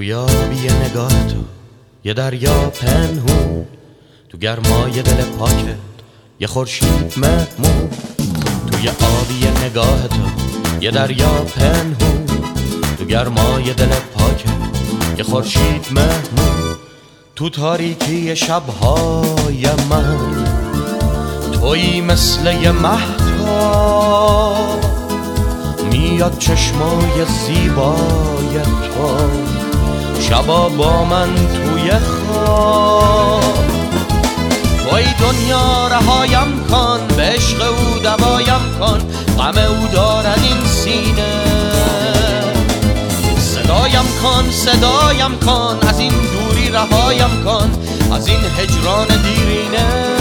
توی آبی نگاه تو یه دریا پنهون، تو گرمای دل پاکت یه خورشید مهمون. توی آبی نگاه تو یه دریا پنهون، تو گرمای دل پاکت یه خورشید مهمون. تو تاریکی شبهای من تویی مثل یه مهتاب، میاد چشمای زیبای تو شبا با من توی خواب. توی دنیا رهایم کن، به عشق او دوایم کن، غم او دارد این سینه. صدایم کن، از این دوری رهایم کن، از این هجران دیرینه.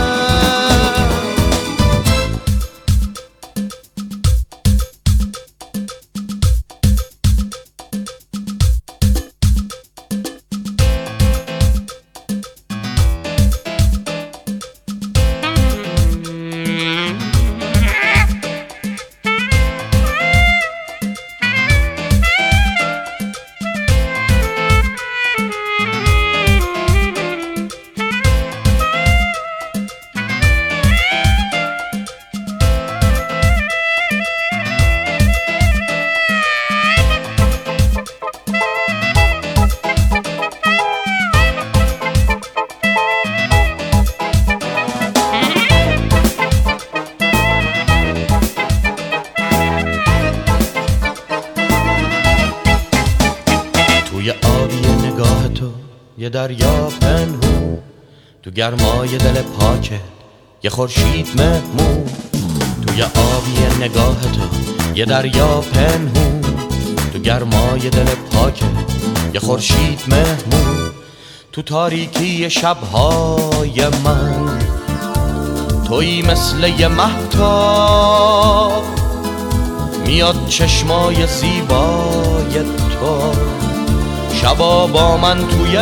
توی آبی نگاه تو یه دریا پنهون، تو گرمای دل پاکت یه خورشید مهمون. توی آبی نگاه تو یه دریا پنهون، تو گرمای دل پاکت یه خورشید مهمون. تو تاریکی شبهای من تویی مثل یه مهتاب، میاد چشمای زیبای تو شبا با من توی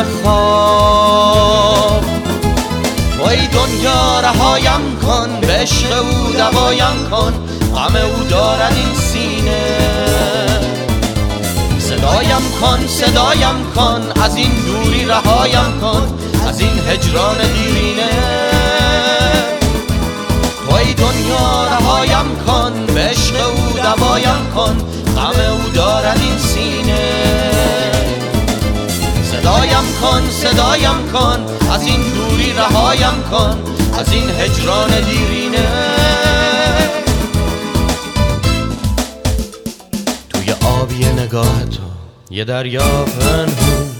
خواب. توی دنیا رهایم کن، به عشق او دوایم کن، غم او دارد این سینه. صدایم کن، از این دوری رهایم کن، از این هجران دیرینه. توی دنیا رهایم کن، به عشق او دوایم کن، غم او دارد این سینه. صدایم کن، از این دوری رهایم کن، از این هجران دیرینه. توی آبی نگاه تو یه دریا پنهون،